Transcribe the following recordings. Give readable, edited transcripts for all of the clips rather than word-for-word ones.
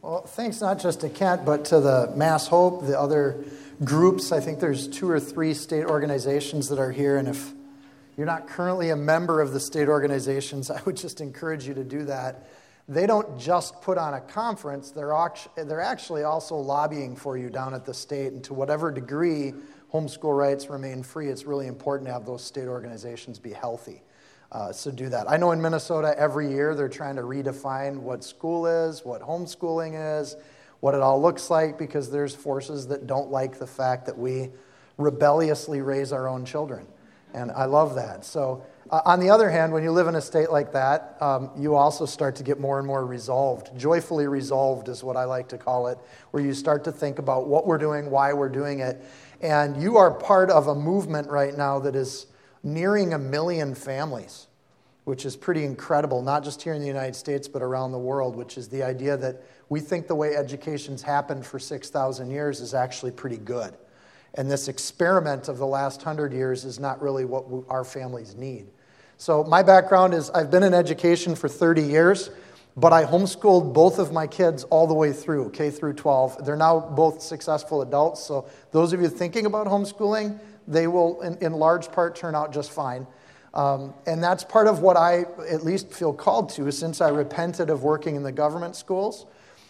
Well, thanks not just to Kent, but to the Mass Hope, the other groups. I think there's 2 or 3 state organizations that are here, and if you're not currently a member of the state organizations, I would just encourage you to do that. They don't just put on a conference, they're actually also lobbying for you down at the state, and to whatever degree homeschool rights remain free, it's really important to have those state organizations be healthy. So do that. I know in Minnesota every year they're trying to redefine what school is, what homeschooling is, what it all looks like, because there's forces that don't like the fact that we rebelliously raise our own children. And I love that. So on the other hand, when you live in a state like that, you also start to get more and more resolved. Joyfully resolved is what I like to call it, where you start to think about what we're doing, why we're doing it. And you are part of a movement right now that is nearing 1 million families, which is pretty incredible, not just here in the United States, but around the world, which is the idea that we think the way education's happened for 6,000 years is actually pretty good. And this experiment of the last 100 years is not really what our families need. So my background is I've been in education for 30 years, but I homeschooled both of my kids all the way through, K through 12. They're now both successful adults, so those of you thinking about homeschooling, they will in large part turn out just fine. And that's part of what I at least feel called to since I repented of working in the government schools.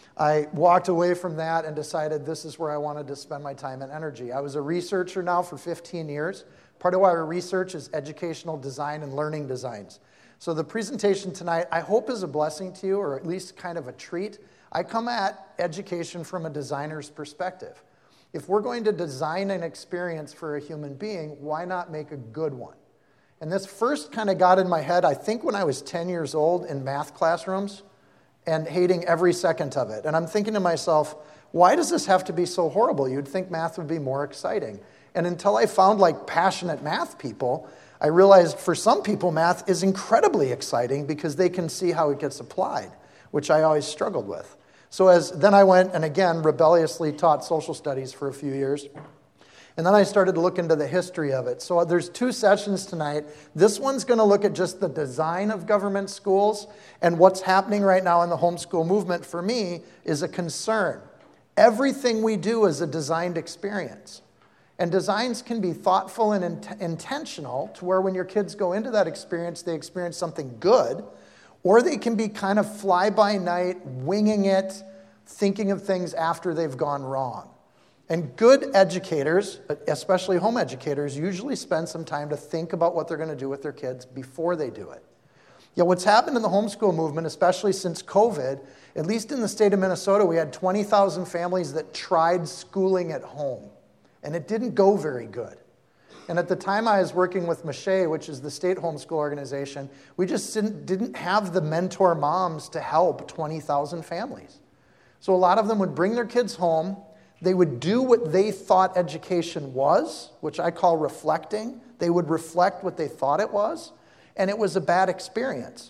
I walked away from that and decided this is where I wanted to spend my time and energy. I was a researcher now for 15 years. Part of our research is educational design and learning designs. So the presentation tonight, I hope, is a blessing to you, or at least kind of a treat. I come at education from a designer's perspective. If we're going to design an experience for a human being, why not make a good one? And this first kind of got in my head, I think when I was 10 years old in math classrooms and hating every second of it. And I'm thinking to myself, why does this have to be so horrible? You'd think math would be more exciting. And until I found passionate math people, I realized for some people math is incredibly exciting because they can see how it gets applied, which I always struggled with. So then I went and again rebelliously taught social studies for a few years. And then I started to look into the history of it. So there's 2 sessions tonight. This one's going to look at just the design of government schools, and what's happening right now in the homeschool movement for me is a concern. Everything we do is a designed experience. And designs can be thoughtful and intentional to where when your kids go into that experience, they experience something good, or they can be kind of fly-by-night, winging it, thinking of things after they've gone wrong. And good educators, especially home educators, usually spend some time to think about what they're going to do with their kids before they do it. What's happened in the homeschool movement, especially since COVID, at least in the state of Minnesota, we had 20,000 families that tried schooling at home. And it didn't go very good. And at the time I was working with Mache, which is the state homeschool organization, we just didn't have the mentor moms to help 20,000 families. So a lot of them would bring their kids home. They would do what they thought education was, which I call reflecting. They would reflect what they thought it was, and it was a bad experience.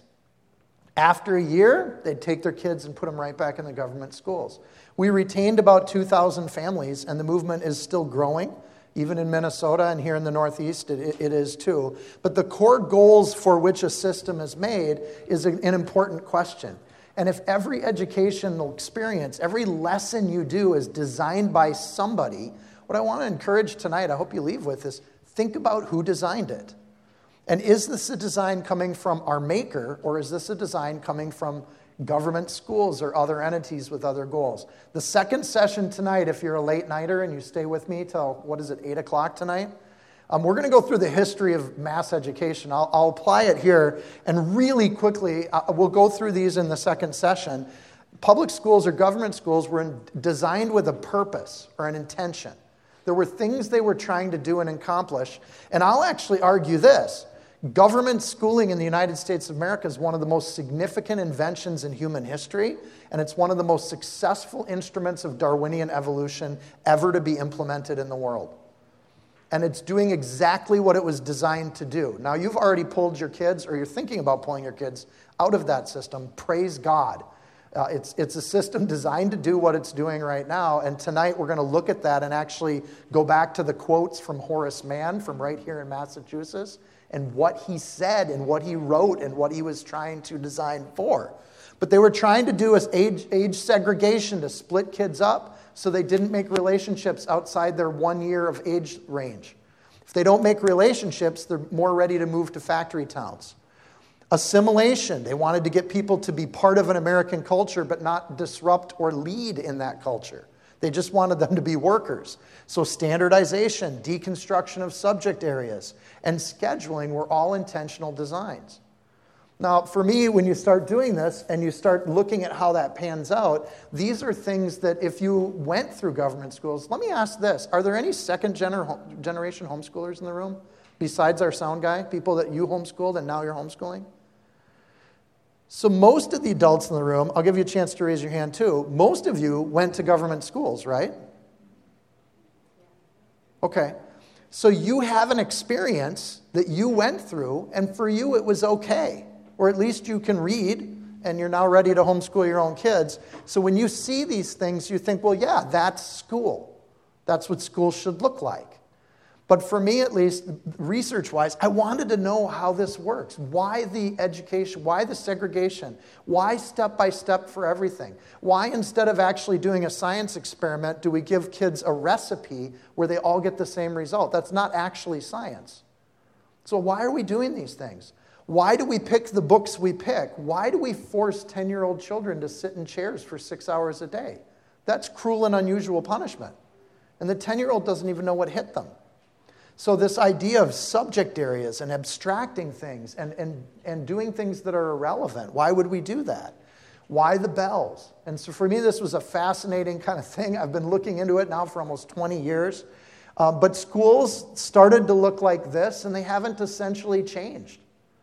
After a year, they'd take their kids and put them right back in the government schools. We retained about 2,000 families, and the movement is still growing. Even in Minnesota and here in the Northeast, it is too. But the core goals for which a system is made is an important question. And if every educational experience, every lesson you do is designed by somebody, what I want to encourage tonight, I hope you leave with, is think about who designed it. And is this a design coming from our maker, or is this a design coming from government schools or other entities with other goals? The second session tonight, if you're a late nighter and you stay with me till, 8 o'clock tonight, we're going to go through the history of mass education. I'll apply it here, and really quickly, we'll go through these in the second session. Public schools or government schools were designed with a purpose or an intention. There were things they were trying to do and accomplish, and I'll actually argue this. Government schooling in the United States of America is one of the most significant inventions in human history, and it's one of the most successful instruments of Darwinian evolution ever to be implemented in the world. And it's doing exactly what it was designed to do. Now, you've already pulled your kids, or you're thinking about pulling your kids out of that system. Praise God. It's a system designed to do what it's doing right now, and tonight we're going to look at that and actually go back to the quotes from Horace Mann from right here in Massachusetts, and what he said and what he wrote and what he was trying to design for. But they were trying to do age segregation to split kids up so they didn't make relationships outside their 1 year of age range. If they don't make relationships, they're more ready to move to factory towns. Assimilation. They wanted to get people to be part of an American culture but not disrupt or lead in that culture. They just wanted them to be workers. So standardization, deconstruction of subject areas, and scheduling were all intentional designs. Now, for me, when you start doing this and you start looking at how that pans out, these are things that if you went through government schools, let me ask this. Are there any second-generation homeschoolers in the room besides our sound guy, people that you homeschooled and now you're homeschooling? So most of the adults in the room, I'll give you a chance to raise your hand too, most of you went to government schools, right? Okay. So you have an experience that you went through, and for you it was okay. Or at least you can read, and you're now ready to homeschool your own kids. So when you see these things, you think, well, yeah, that's school. That's what school should look like. But for me, at least, research-wise, I wanted to know how this works. Why the education? Why the segregation? Why step-by-step for everything? Why, instead of actually doing a science experiment, do we give kids a recipe where they all get the same result? That's not actually science. So why are we doing these things? Why do we pick the books we pick? Why do we force 10-year-old children to sit in chairs for 6 hours a day? That's cruel and unusual punishment. And the 10-year-old doesn't even know what hit them. So this idea of subject areas and abstracting things and doing things that are irrelevant, why would we do that? Why the bells? And so for me, this was a fascinating kind of thing. I've been looking into it now for almost 20 years. But schools started to look like this, and they haven't essentially changed.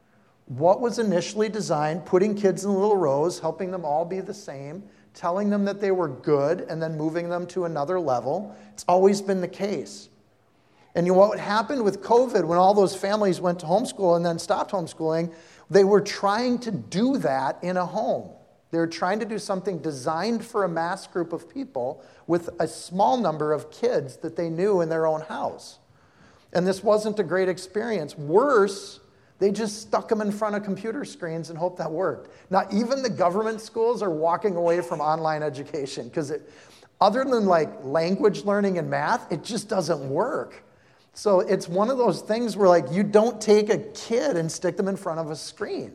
What was initially designed, putting kids in little rows, helping them all be the same, telling them that they were good, and then moving them to another level, it's always been the case. And you know what happened with COVID when all those families went to homeschool and then stopped homeschooling? They were trying to do that in a home. They were trying to do something designed for a mass group of people with a small number of kids that they knew in their own house. And this wasn't a great experience. Worse, they just stuck them in front of computer screens and hoped that worked. Now, even the government schools are walking away from online education because other than like language learning and math, it just doesn't work. So it's one of those things where like you don't take a kid and stick them in front of a screen.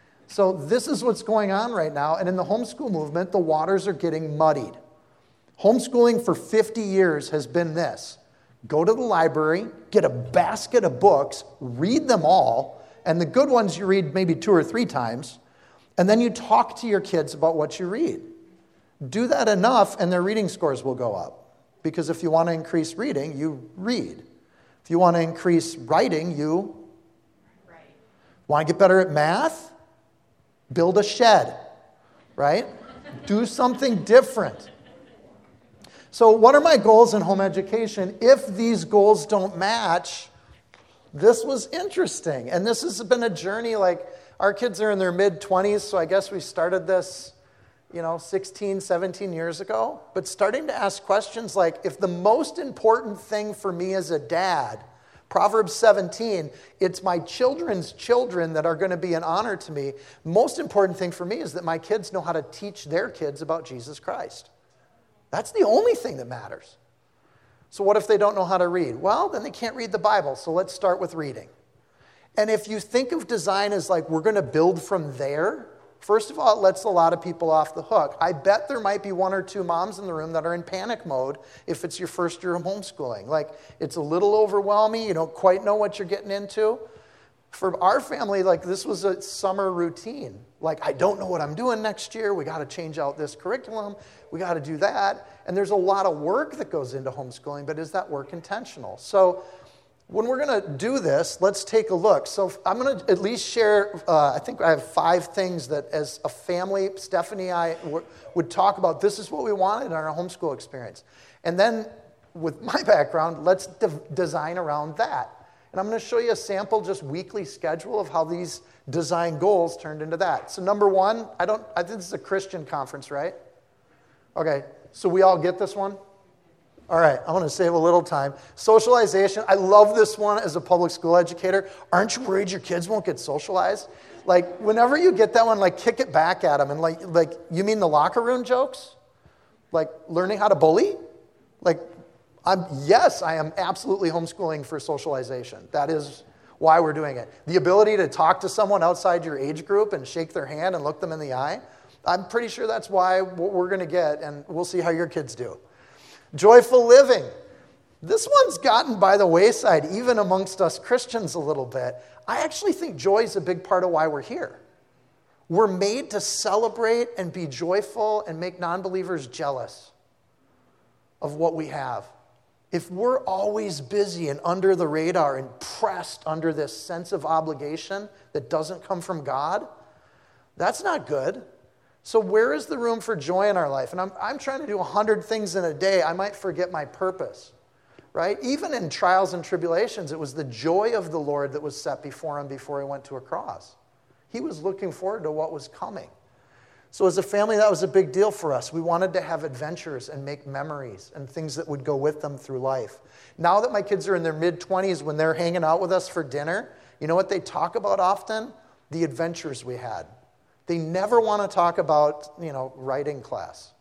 So this is what's going on right now. And in the homeschool movement, the waters are getting muddied. Homeschooling for 50 years has been this. Go to the library, get a basket of books, read them all, and the good ones you read maybe 2 or 3 times, and then you talk to your kids about what you read. Do that enough, and their reading scores will go up. Because if you want to increase reading, you read. If you want to increase writing, you write. Want to get better at math? Build a shed, right? Do something different. So what are my goals in home education? If these goals don't match, this was interesting. And this has been a journey. Like, our kids are in their mid-20s, so I guess we started this, 16, 17 years ago. But starting to ask questions like, if the most important thing for me as a dad, Proverbs 17, it's my children's children that are going to be an honor to me. Most important thing for me is that my kids know how to teach their kids about Jesus Christ. That's the only thing that matters. So what if they don't know how to read? Well, then they can't read the Bible, so let's start with reading. And if you think of design as like we're going to build from there, first of all, it lets a lot of people off the hook. I bet there might be 1 or 2 moms in the room that are in panic mode if it's your first year of homeschooling. Like, it's a little overwhelming. You don't quite know what you're getting into. For our family, like, this was a summer routine. Like, I don't know what I'm doing next year. We got to change out this curriculum. We got to do that. And there's a lot of work that goes into homeschooling, but is that work intentional? So when we're going to do this, let's take a look. So I'm going to at least share, I think I have 5 things that as a family, Stephanie and I would talk about. This is what we wanted in our homeschool experience. And then with my background, let's design around that. And I'm going to show you a sample, just weekly schedule of how these design goals turned into that. So number 1, I think this is a Christian conference, right? Okay, so we all get this one? All right, I want to save a little time. Socialization, I love this one as a public school educator. Aren't you worried your kids won't get socialized? Like, whenever you get that one, like, kick it back at them. And, like, you mean the locker room jokes? Like, learning how to bully? Like, yes, I am absolutely homeschooling for socialization. That is why we're doing it. The ability to talk to someone outside your age group and shake their hand and look them in the eye, I'm pretty sure that's what we're going to get, and we'll see how your kids do. Joyful living. This one's gotten by the wayside, even amongst us Christians a little bit. I actually think joy is a big part of why we're here. We're made to celebrate and be joyful and make non-believers jealous of what we have. If we're always busy and under the radar and pressed under this sense of obligation that doesn't come from God, that's not good. So where is the room for joy in our life? And I'm trying to do 100 things in a day. I might forget my purpose, right? Even in trials and tribulations, it was the joy of the Lord that was set before him before he went to a cross. He was looking forward to what was coming. So as a family, that was a big deal for us. We wanted to have adventures and make memories and things that would go with them through life. Now that my kids are in their mid-20s, when they're hanging out with us for dinner, you know what they talk about often? The adventures we had. They never want to talk about, writing class.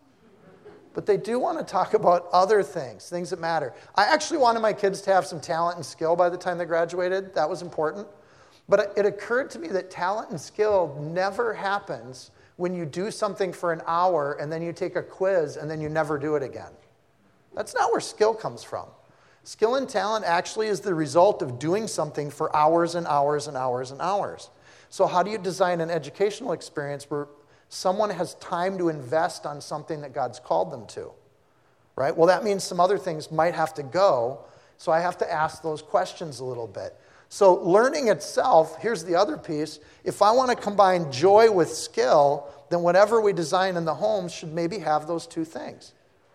But they do want to talk about other things that matter. I actually wanted my kids to have some talent and skill by the time they graduated. That was important. But it occurred to me that talent and skill never happens when you do something for an hour and then you take a quiz and then you never do it again. That's not where skill comes from. Skill and talent actually is the result of doing something for hours and hours and hours and hours. So how do you design an educational experience where someone has time to invest on something that God's called them to? Right? Well, that means some other things might have to go, so I have to ask those questions a little bit. So learning itself, here's the other piece. If I want to combine joy with skill, then whatever we design in the home should maybe have those two things.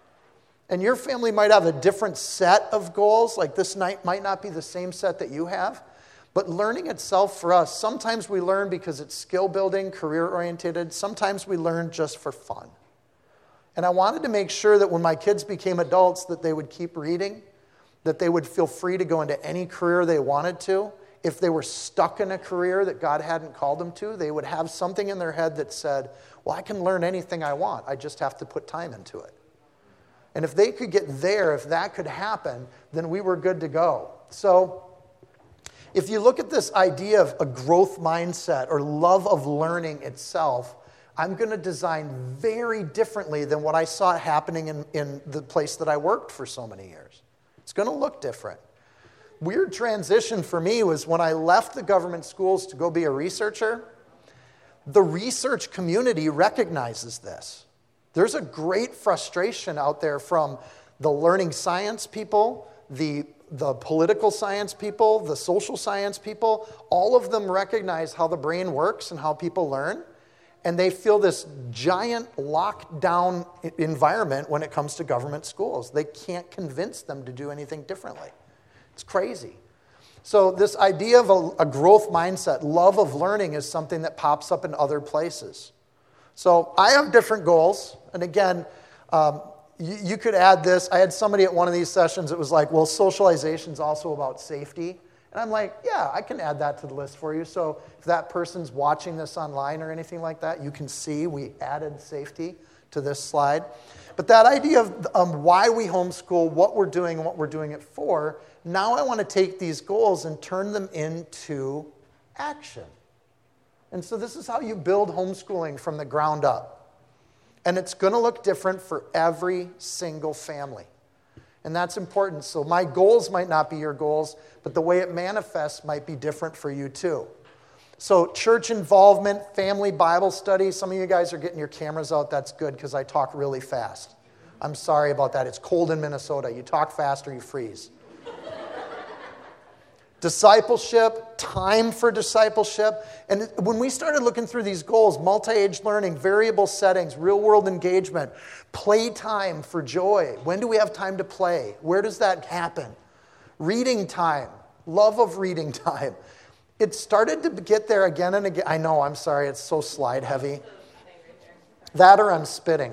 And your family might have a different set of goals. Like this night might not be the same set that you have. But learning itself for us, sometimes we learn because it's skill building, career oriented. Sometimes we learn just for fun. And I wanted to make sure that when my kids became adults that they would keep reading, that they would feel free to go into any career they wanted to. If they were stuck in a career that God hadn't called them to, they would have something in their head that said, well, I can learn anything I want. I just have to put time into it. And if they could get there, if that could happen, then we were good to go. So if you look at this idea of a growth mindset or love of learning itself, I'm going to design very differently than what I saw happening in the place that I worked for so many years. It's going to look different. Weird transition for me was when I left the government schools to go be a researcher. The research community recognizes this. There's a great frustration out there from the learning science people, the political science people, the social science people. All of them recognize how the brain works and how people learn. And they feel this giant lockdown environment when it comes to government schools. They can't convince them to do anything differently. It's crazy. So this idea of a growth mindset, love of learning, is something that pops up in other places. So I have different goals. And again, you could add this. I had somebody at one of these sessions that was like, well, socialization is also about safety. And I'm like, yeah, I can add that to the list for you. So if that person's watching this online or anything like that, you can see we added safety to this slide. But that idea of why we homeschool, what we're doing, and what we're doing it for, now I want to take these goals and turn them into action. And so this is how you build homeschooling from the ground up. And it's going to look different for every single family. And that's important. So my goals might not be your goals, but the way it manifests might be different for you too. So church involvement, family Bible study. Some of you guys are getting your cameras out. That's good because I talk really fast. I'm sorry about that. It's cold in Minnesota. You talk fast or you freeze. Discipleship, time for discipleship. And when we started looking through these goals, multi-age learning, variable settings, real-world engagement, playtime for joy. When do we have time to play? Where does that happen? Reading time, love of reading time. It started to get there again and again. I know, I'm sorry, it's so slide heavy. That or I'm spitting.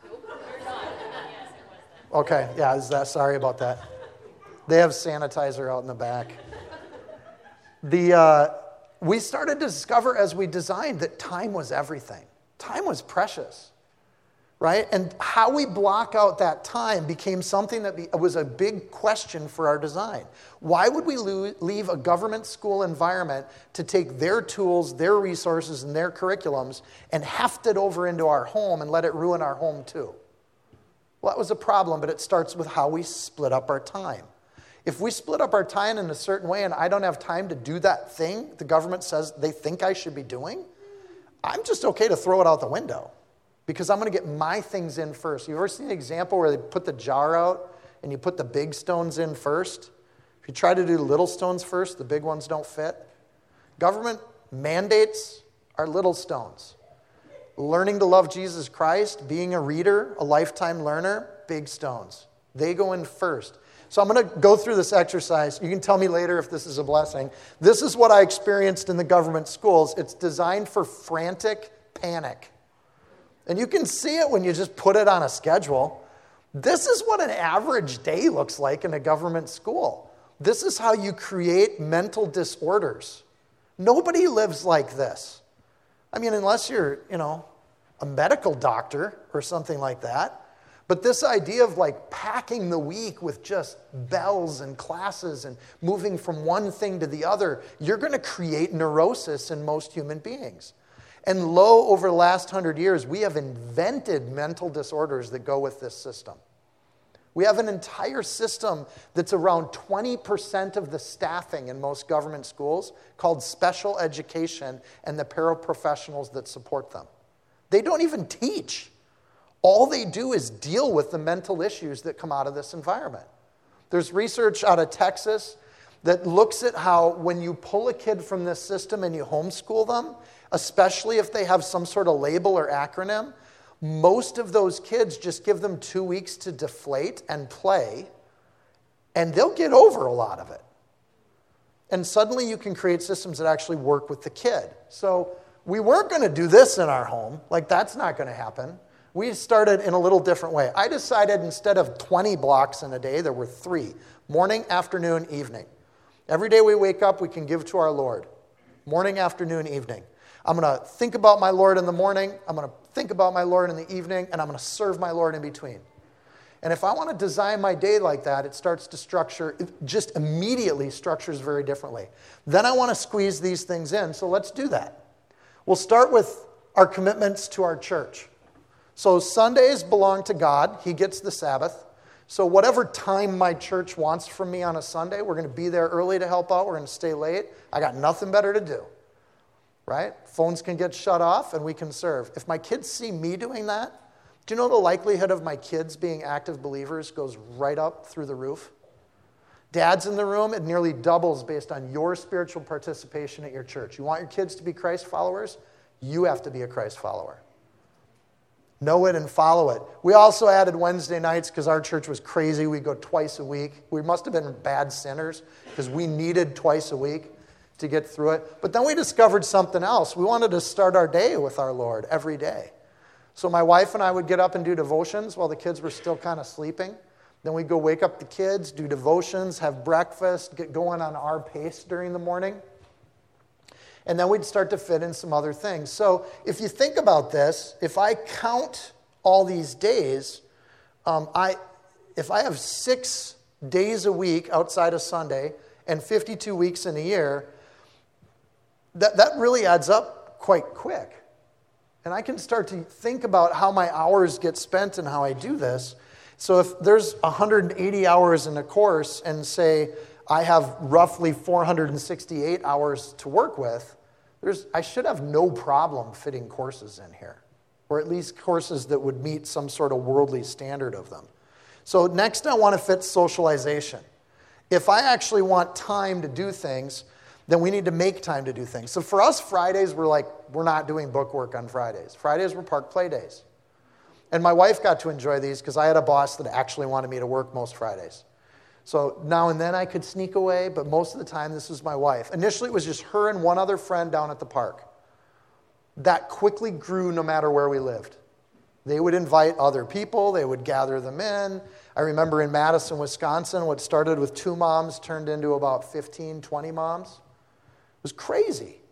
Okay, yeah, sorry about that. They have sanitizer out in the back. we started to discover as we designed that time was everything. Time was precious, right? And how we block out that time became something that was a big question for our design. Why would we leave a government school environment to take their tools, their resources, and their curriculums and heft it over into our home and let it ruin our home too? Well, that was a problem, but it starts with how we split up our time. If we split up our time in a certain way and I don't have time to do that thing the government says they think I should be doing, I'm just okay to throw it out the window because I'm going to get my things in first. You've ever seen an example where they put the jar out and you put the big stones in first? If you try to do the little stones first, the big ones don't fit. Government mandates are little stones. Learning to love Jesus Christ, being a reader, a lifetime learner, big stones. They go in first. So I'm going to go through this exercise. You can tell me later if this is a blessing. This is what I experienced in the government schools. It's designed for frantic panic. And you can see it when you just put it on a schedule. This is what an average day looks like in a government school. This is how you create mental disorders. Nobody lives like this. I mean, unless you're, a medical doctor or something like that. But this idea of like packing the week with just bells and classes and moving from one thing to the other, you're going to create neurosis in most human beings. And over the last 100 years, we have invented mental disorders that go with this system. We have an entire system that's around 20% of the staffing in most government schools called special education and the paraprofessionals that support them. They don't even teach. All they do is deal with the mental issues that come out of this environment. There's research out of Texas that looks at how when you pull a kid from this system and you homeschool them, especially if they have some sort of label or acronym, most of those kids just give them 2 weeks to deflate and play, and they'll get over a lot of it. And suddenly you can create systems that actually work with the kid. So we weren't going to do this in our home. Like, that's not going to happen. We started in a little different way. I decided instead of 20 blocks in a day, there were 3. Morning, afternoon, evening. Every day we wake up, we can give to our Lord. Morning, afternoon, evening. I'm going to think about my Lord in the morning. I'm going to think about my Lord in the evening. And I'm going to serve my Lord in between. And if I want to design my day like that, it starts to structure, it just immediately structures very differently. Then I want to squeeze these things in, so let's do that. We'll start with our commitments to our church. So Sundays belong to God. He gets the Sabbath. So whatever time my church wants from me on a Sunday, we're going to be there early to help out. We're going to stay late. I got nothing better to do, right? Phones can get shut off and we can serve. If my kids see me doing that, do you know the likelihood of my kids being active believers goes right up through the roof? Dads in the room, it nearly doubles based on your spiritual participation at your church. You want your kids to be Christ followers? You have to be a Christ follower. Know it and follow it. We also added Wednesday nights because our church was crazy. We go twice a week. We must have been bad sinners because we needed twice a week to get through it. But then we discovered something else. We wanted to start our day with our Lord every day. So my wife and I would get up and do devotions while the kids were still kind of sleeping. Then we'd go wake up the kids, do devotions, have breakfast, get going on our pace during the morning. And then we'd start to fit in some other things. So if you think about this, if I count all these days, if I have 6 days a week outside of Sunday and 52 weeks in a year, that really adds up quite quick. And I can start to think about how my hours get spent and how I do this. So if there's 180 hours in a course and say I have roughly 468 hours to work with, I should have no problem fitting courses in here, or at least courses that would meet some sort of worldly standard of them. So next I want to fit socialization. If I actually want time to do things, then we need to make time to do things. So for us, Fridays, we're not doing book work on Fridays. Fridays were park play days. And my wife got to enjoy these because I had a boss that actually wanted me to work most Fridays. So now and then I could sneak away, but most of the time this was my wife. Initially it was just her and one other friend down at the park. That quickly grew no matter where we lived. They would invite other people, they would gather them in. I remember in Madison, Wisconsin, what started with 2 moms turned into about 15, 20 moms. It was crazy.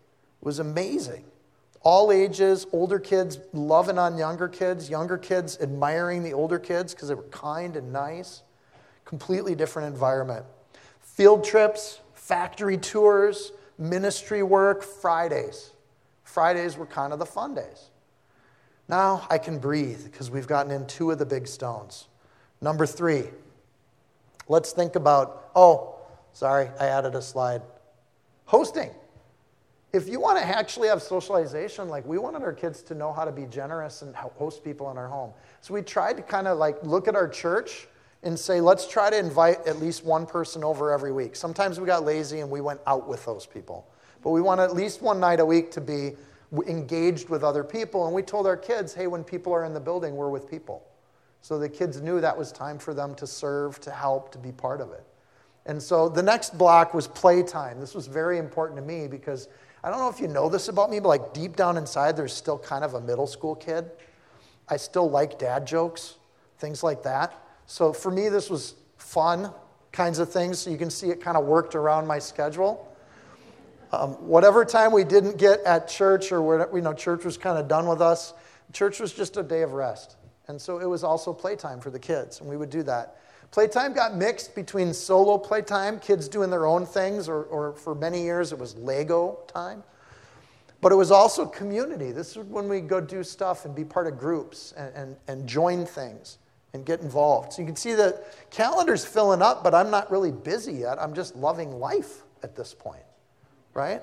It was amazing. All ages, older kids loving on younger kids admiring the older kids because they were kind and nice. Completely different environment. Field trips, factory tours, ministry work, Fridays. Fridays were kind of the fun days. Now I can breathe because we've gotten in 2 of the big stones. Number 3, let's think about, I added a slide. Hosting. If you want to actually have socialization, like we wanted our kids to know how to be generous and host people in our home. So we tried to kind of like look at our church and say, let's try to invite at least one person over every week. Sometimes we got lazy and we went out with those people. But we want at least one night a week to be engaged with other people. And we told our kids, hey, when people are in the building, we're with people. So the kids knew that was time for them to serve, to help, to be part of it. And so the next block was playtime. This was very important to me because I don't know if you know this about me, but like deep down inside, there's still kind of a middle school kid. I still like dad jokes, things like that. So for me, this was fun kinds of things. So you can see it kind of worked around my schedule. Whatever time we didn't get at church or where, church was kind of done with us, church was just a day of rest. And so it was also playtime for the kids, and we would do that. Playtime got mixed between solo playtime, kids doing their own things, or for many years it was Lego time. But it was also community. This is when we go do stuff and be part of groups and join things and get involved. So you can see the calendar's filling up, but I'm not really busy yet. I'm just loving life at this point, right?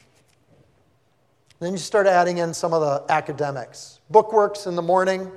Then you start adding in some of the academics. Bookworks in the morning.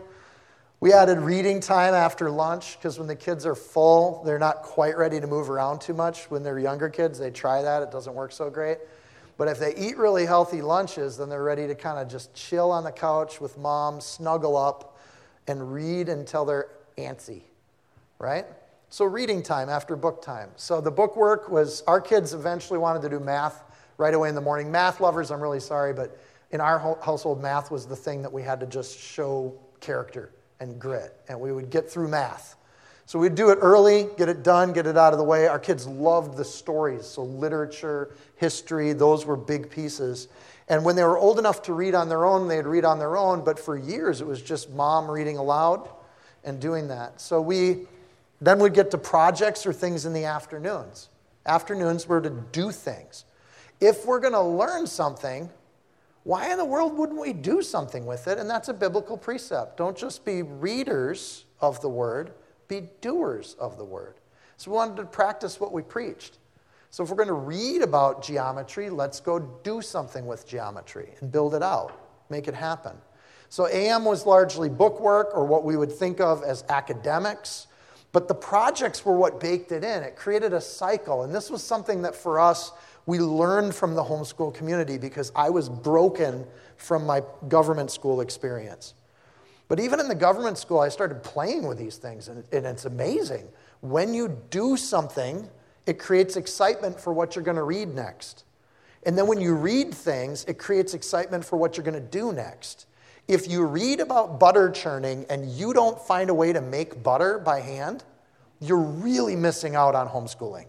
We added reading time after lunch because when the kids are full, they're not quite ready to move around too much. When they're younger kids, they try that. It doesn't work so great. But if they eat really healthy lunches, then they're ready to kind of just chill on the couch with mom, snuggle up, and read until they're antsy, right? So reading time after book time. So the bookwork was, our kids eventually wanted to do math right away in the morning. Math lovers, I'm really sorry, but in our household, math was the thing that we had to just show character and grit, and we would get through math. So we'd do it early, get it done, get it out of the way. Our kids loved the stories, so literature, history, those were big pieces. And when they were old enough to read on their own, they'd read on their own, but for years it was just mom reading aloud and doing that. So then we'd get to projects or things in the afternoons. Afternoons were to do things. If we're going to learn something, why in the world wouldn't we do something with it? And that's a biblical precept. Don't just be readers of the word, be doers of the word. So we wanted to practice what we preached. So if we're going to read about geometry, let's go do something with geometry and build it out, make it happen. So AM was largely bookwork or what we would think of as academics, but the projects were what baked it in. It created a cycle, and this was something that for us, we learned from the homeschool community because I was broken from my government school experience. But even in the government school, I started playing with these things, and it's amazing. When you do something, it creates excitement for what you're going to read next. And then when you read things, it creates excitement for what you're going to do next. If you read about butter churning and you don't find a way to make butter by hand, you're really missing out on homeschooling.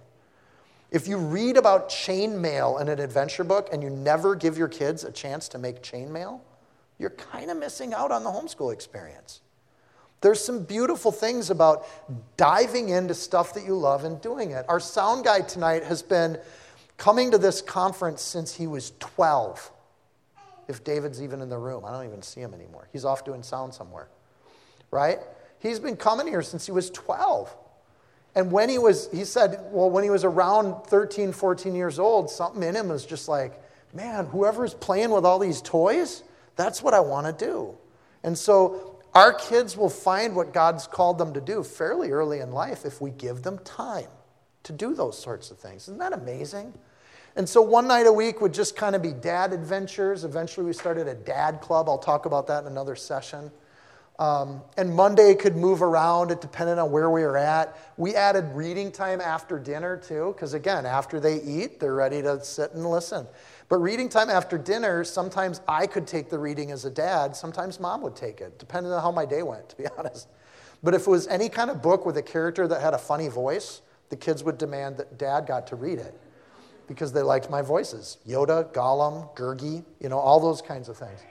If you read about chainmail in an adventure book and you never give your kids a chance to make chainmail, you're kind of missing out on the homeschool experience. There's some beautiful things about diving into stuff that you love and doing it. Our sound guy tonight has been coming to this conference since he was 12. If David's even in the room. I don't even see him anymore. He's off doing sound somewhere, right? He's been coming here since he was 12. And when he said, when he was around 13, 14 years old, something in him was just like, man, whoever's playing with all these toys, that's what I want to do. And so our kids will find what God's called them to do fairly early in life if we give them time to do those sorts of things. Isn't that amazing? And so one night a week would just kind of be dad adventures. Eventually we started a dad club. I'll talk about that in another session. And Monday could move around. It depended on where we were at. We added reading time after dinner too, because again, after they eat, they're ready to sit and listen. But reading time after dinner, sometimes I could take the reading as a dad. Sometimes mom would take it, depending on how my day went, to be honest. But if it was any kind of book with a character that had a funny voice, the kids would demand that dad got to read it. because they liked my voices. Yoda, Gollum, Gurgi, all those kinds of things.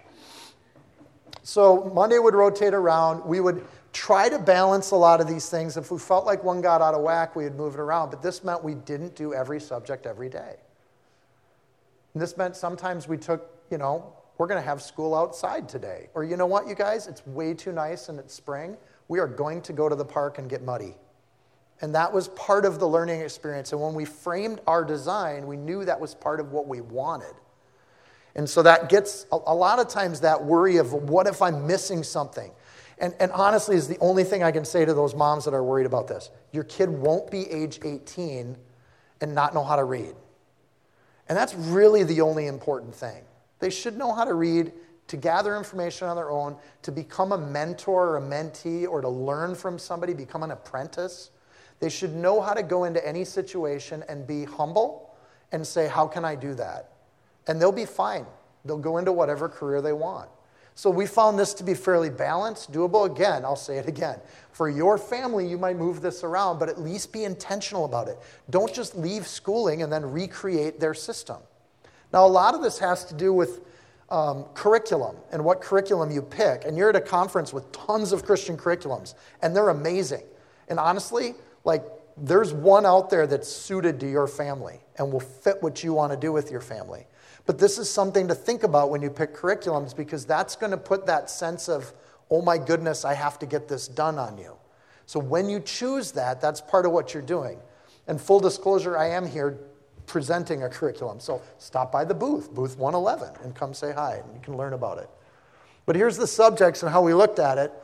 So Monday would rotate around. We would try to balance a lot of these things. If we felt like one got out of whack, we would move it around. But this meant we didn't do every subject every day. And this meant sometimes we took, we're going to have school outside today. Or you know what, you guys? It's way too nice and it's spring. We are going to go to the park and get muddy. And that was part of the learning experience. And when we framed our design, we knew that was part of what we wanted. And so that gets, a lot of times, that worry of what if I'm missing something? And honestly, is the only thing I can say to those moms that are worried about this. Your kid won't be age 18 and not know how to read. And that's really the only important thing. They should know how to read, to gather information on their own, to become a mentor or a mentee, or to learn from somebody, become an apprentice. They should know how to go into any situation and be humble and say, how can I do that? And they'll be fine. They'll go into whatever career they want. So we found this to be fairly balanced, doable. Again, I'll say it again. For your family, you might move this around, but at least be intentional about it. Don't just leave schooling and then recreate their system. Now, a lot of this has to do with curriculum and what curriculum you pick. And you're at a conference with tons of Christian curriculums, and they're amazing. And honestly, there's one out there that's suited to your family and will fit what you want to do with your family. But this is something to think about when you pick curriculums, because that's going to put that sense of, oh my goodness, I have to get this done on you. So when you choose that, that's part of what you're doing. And full disclosure, I am here presenting a curriculum. So stop by the booth 111, and come say hi, and you can learn about it. But here's the subjects and how we looked at it.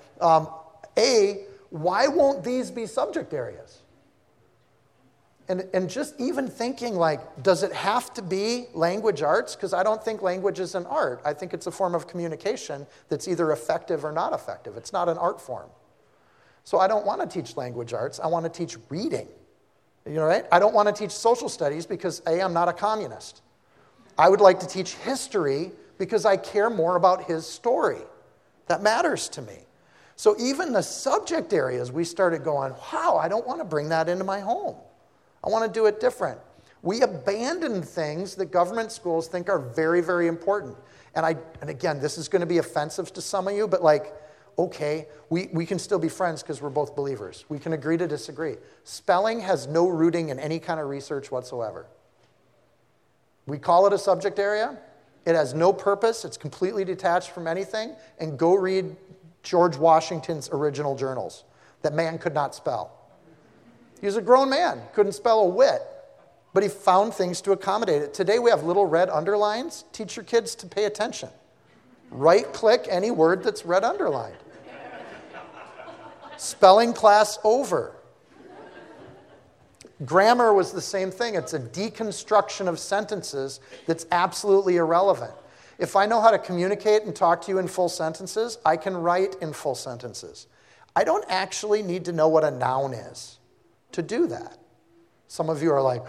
Why won't these be subject areas? And just even thinking does it have to be language arts? Because I don't think language is an art. I think it's a form of communication that's either effective or not effective. It's not an art form. So I don't want to teach language arts. I want to teach reading. Right? I don't want to teach social studies because, I'm not a communist. I would like to teach history because I care more about his story. That matters to me. So even the subject areas, we started going, wow, I don't want to bring that into my home. I want to do it different. We abandoned things that government schools think are very, very important. And again, this is going to be offensive to some of you, but okay, we can still be friends because we're both believers. We can agree to disagree. Spelling has no rooting in any kind of research whatsoever. We call it a subject area. It has no purpose. It's completely detached from anything. And go read George Washington's original journals. That man could not spell. He was a grown man, couldn't spell a whit, but he found things to accommodate it. Today we have little red underlines. Teach your kids to pay attention. Right-click any word that's red underlined. Spelling class over. Grammar was the same thing. It's a deconstruction of sentences that's absolutely irrelevant. If I know how to communicate and talk to you in full sentences, I can write in full sentences. I don't actually need to know what a noun is to do that. Some of you are like,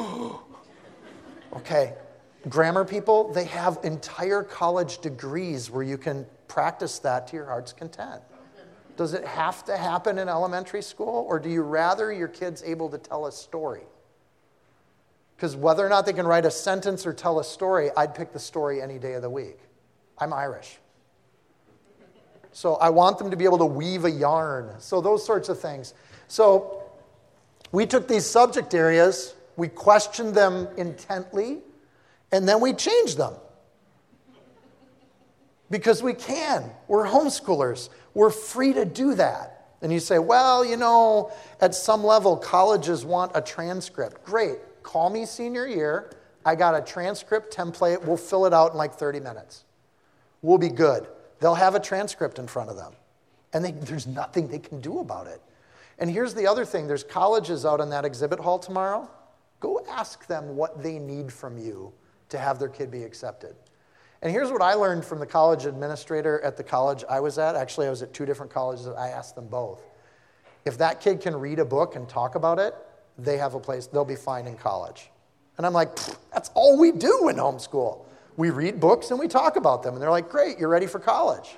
okay. Grammar people, they have entire college degrees where you can practice that to your heart's content. Does it have to happen in elementary school, or do you rather your kids able to tell a story? Because whether or not they can write a sentence or tell a story, I'd pick the story any day of the week. I'm Irish. So I want them to be able to weave a yarn. So those sorts of things. So we took these subject areas, we questioned them intently, and then we changed them. Because we can. We're homeschoolers. We're free to do that. And you say, well, at some level, colleges want a transcript. Great. Call me senior year. I got a transcript template. We'll fill it out in 30 minutes. We'll be good. They'll have a transcript in front of them. And there's nothing they can do about it. And here's the other thing. There's colleges out in that exhibit hall tomorrow. Go ask them what they need from you to have their kid be accepted. And here's what I learned from the college administrator at the college I was at. Actually, I was at 2 different colleges. I asked them both. If that kid can read a book and talk about it, they have a place. They'll be fine in college. And I'm like, that's all we do in homeschool. We read books and we talk about them. And they're like, great, you're ready for college.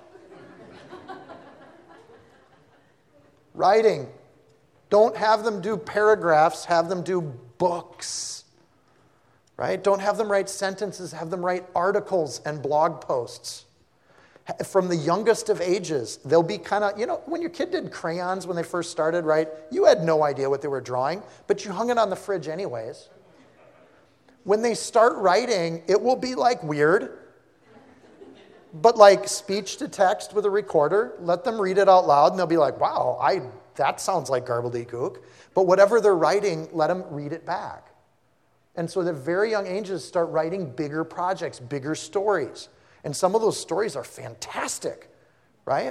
Writing. Don't have them do paragraphs. Have them do books. right? Don't have them write sentences, have them write articles and blog posts. From the youngest of ages, they'll be kind of, when your kid did crayons when they first started, right? You had no idea what they were drawing, but you hung it on the fridge anyways. When they start writing, it will be like weird, but like speech to text with a recorder. Let them read it out loud, and they'll be like, wow, that sounds like gobbledygook. But whatever they're writing, let them read it back. And so at very young ages, start writing bigger projects, bigger stories. And some of those stories are fantastic, right?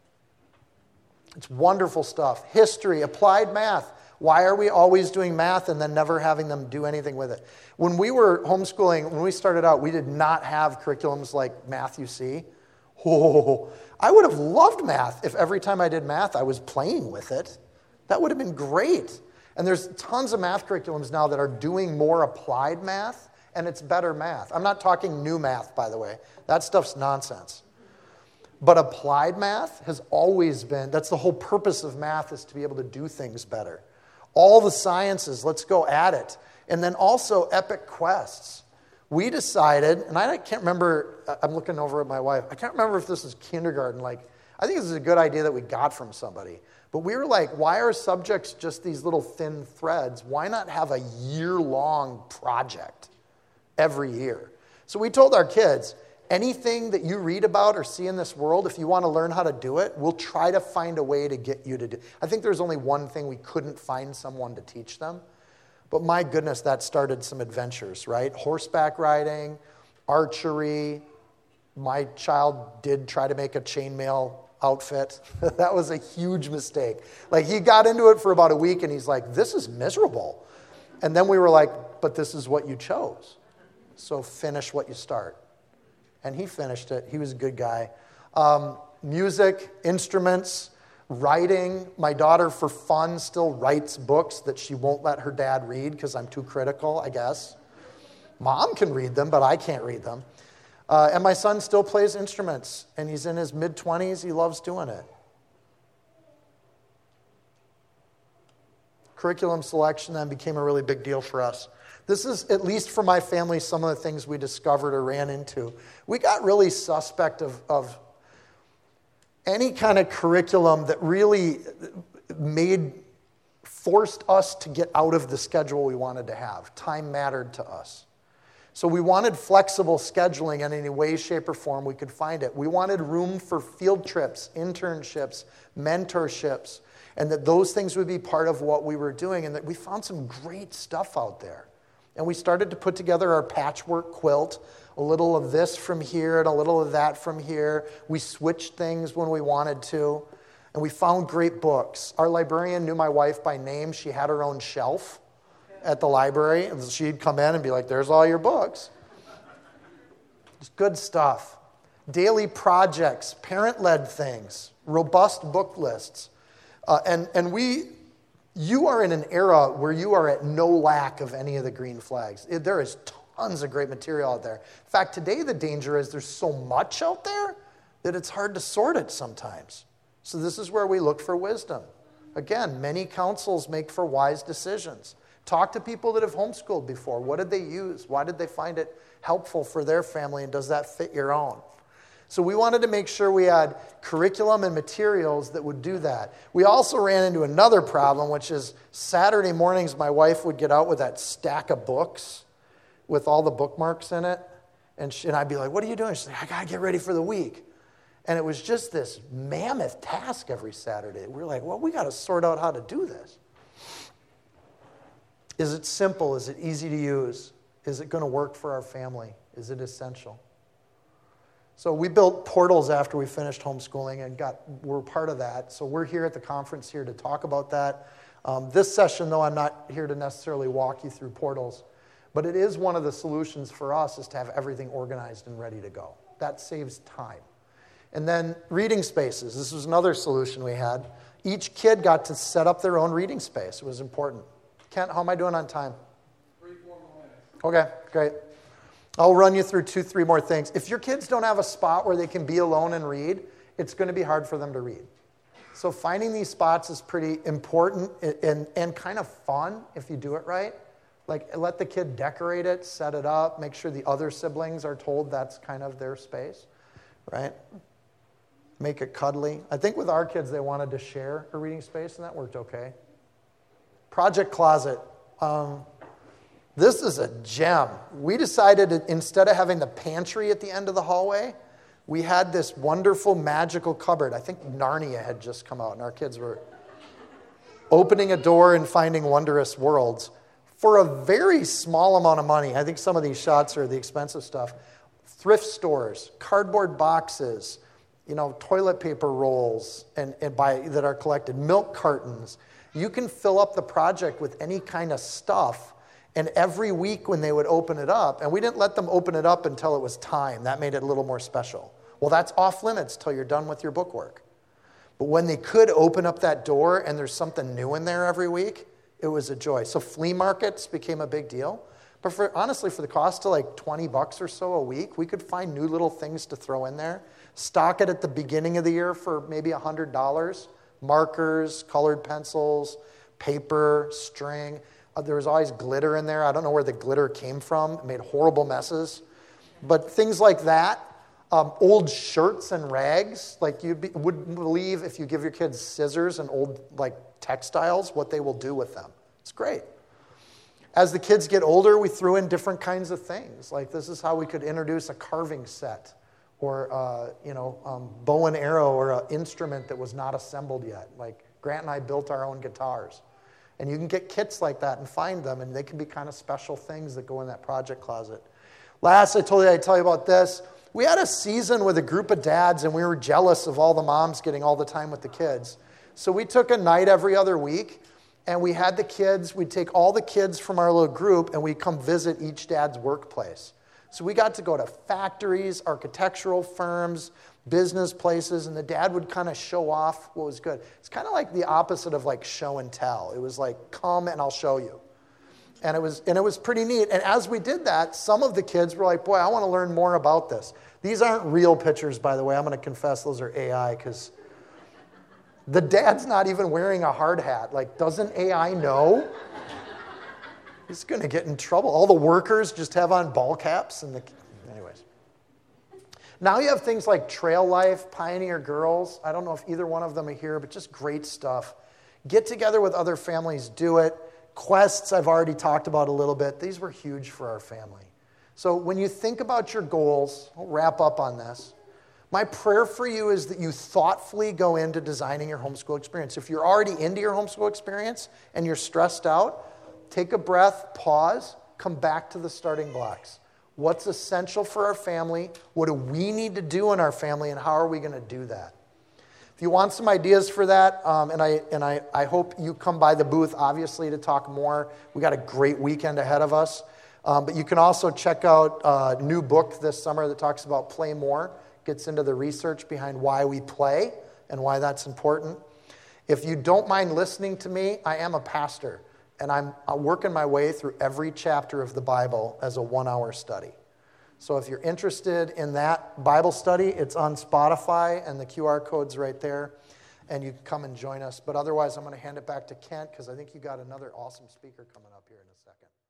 It's wonderful stuff. History, applied math. Why are we always doing math and then never having them do anything with it? When we were homeschooling, when we started out, we did not have curriculums like Math UC. Oh, I would have loved math if every time I did math, I was playing with it. That would have been great. And there's tons of math curriculums now that are doing more applied math, and it's better math. I'm not talking new math, by the way. That stuff's nonsense. But applied math has always been, that's the whole purpose of math, is to be able to do things better. All the sciences, let's go at it. And then also epic quests. We decided, and I can't remember, I'm looking over at my wife, I can't remember if this is kindergarten, I think this is a good idea that we got from somebody. But we were like, why are subjects just these little thin threads? Why not have a year-long project every year? So we told our kids, anything that you read about or see in this world, if you want to learn how to do it, we'll try to find a way to get you to do it. I think there's only one thing we couldn't find someone to teach them. But my goodness, that started some adventures, right? Horseback riding, archery. My child did try to make a chainmail outfit. That was a huge mistake. He got into it for about a week, and he's like, this is miserable. And then we were like, but this is what you chose. So finish what you start. And he finished it. He was a good guy. Music, instruments, writing. My daughter, for fun, still writes books that she won't let her dad read because I'm too critical, I guess. Mom can read them, but I can't read them. And my son still plays instruments, and he's in his mid-20s. He loves doing it. Curriculum selection then became a really big deal for us. This is, at least for my family, some of the things we discovered or ran into. We got really suspect of any kind of curriculum that really forced us to get out of the schedule we wanted to have. Time mattered to us. So we wanted flexible scheduling in any way, shape, or form we could find it. We wanted room for field trips, internships, mentorships, and that those things would be part of what we were doing, and that we found some great stuff out there. And we started to put together our patchwork quilt, a little of this from here and a little of that from here. We switched things when we wanted to, and we found great books. Our librarian knew my wife by name. She had her own shelf at the library, and she'd come in and be like, there's all your books. It's good stuff. Daily projects, parent-led things, robust book lists. You are in an era where you are at no lack of any of the green flags. There is tons of great material out there. In fact, today the danger is there's so much out there that it's hard to sort it sometimes. So this is where we look for wisdom. Again, many counsels make for wise decisions. Talk to people that have homeschooled before. What did they use? Why did they find it helpful for their family, and does that fit your own? So we wanted to make sure we had curriculum and materials that would do that. We also ran into another problem, which is Saturday mornings my wife would get out with that stack of books with all the bookmarks in it, and I'd be like, what are you doing? She's like, I got to get ready for the week. And it was just this mammoth task every Saturday. We were like, well, we got to sort out how to do this. Is it simple? Is it easy to use? Is it going to work for our family? Is it essential? So we built portals after we finished homeschooling and we're part of that. So we're here at the conference here to talk about that. This session, though, I'm not here to necessarily walk you through portals, but it is one of the solutions for us is to have everything organized and ready to go. That saves time. And then reading spaces. This was another solution we had. Each kid got to set up their own reading space. It was important. Kent, how am I doing on time? 3-4 more minutes. Okay, great. I'll run you through 2-3 more things. If your kids don't have a spot where they can be alone and read, it's going to be hard for them to read. So finding these spots is pretty important and kind of fun if you do it right. Like, let the kid decorate it, set it up, make sure the other siblings are told that's kind of their space, right? Make it cuddly. I think with our kids, they wanted to share a reading space, and that worked okay. Project Closet. This is a gem. We decided instead of having the pantry at the end of the hallway, we had this wonderful magical cupboard. I think Narnia had just come out, and our kids were opening a door and finding wondrous worlds. For a very small amount of money, I think some of these shots are the expensive stuff, thrift stores, cardboard boxes, toilet paper rolls that are collected, milk cartons. You can fill up the project with any kind of stuff, and every week when they would open it up, and we didn't let them open it up until it was time. That made it a little more special. Well, that's off limits till you're done with your bookwork. But when they could open up that door and there's something new in there every week, it was a joy. So flea markets became a big deal. But honestly, for the cost of like $20 or so a week, we could find new little things to throw in there. Stock it at the beginning of the year for maybe $100. Markers, colored pencils, paper, string. There was always glitter in there. I don't know where the glitter came from. It made horrible messes. But things like that. Old shirts and rags. Like you wouldn't believe if you give your kids scissors and old textiles, what they will do with them. It's great. As the kids get older, we threw in different kinds of things. Like this is how we could introduce a carving set or, bow and arrow or an instrument that was not assembled yet. Like Grant and I built our own guitars. And you can get kits like that and find them, and they can be kind of special things that go in that project closet. Last, I'd tell you about this. We had a season with a group of dads, and we were jealous of all the moms getting all the time with the kids. So we took a night every other week, and we had the kids, we'd take all the kids from our little group, and we'd come visit each dad's workplace. So we got to go to factories, architectural firms, business places, and the dad would kind of show off what was good. It's kind of like the opposite of like show and tell. It was like, come and I'll show you. And it was pretty neat. And as we did that, some of the kids were like, boy, I want to learn more about this. These aren't real pictures, by the way. I'm going to confess those are AI because the dad's not even wearing a hard hat. Like, doesn't AI know? He's going to get in trouble. All the workers just have on ball caps. Anyways. Now you have things like Trail Life, Pioneer Girls. I don't know if either one of them are here, but just great stuff. Get together with other families, do it. Quests, I've already talked about a little bit. These were huge for our family. So when you think about your goals, I'll wrap up on this. My prayer for you is that you thoughtfully go into designing your homeschool experience. If you're already into your homeschool experience and you're stressed out, take a breath, pause, come back to the starting blocks. What's essential for our family? What do we need to do in our family, and how are we going to do that? If you want some ideas for that, and I hope you come by the booth, obviously, to talk more. We got a great weekend ahead of us. But you can also check out a new book this summer that talks about play more, gets into the research behind why we play and why that's important. If you don't mind listening to me, I am a pastor, and I'm working my way through every chapter of the Bible as a 1-hour study. So if you're interested in that Bible study, it's on Spotify, and the QR code's right there, and you can come and join us. But otherwise, I'm going to hand it back to Kent, because I think you got another awesome speaker coming up here in a second.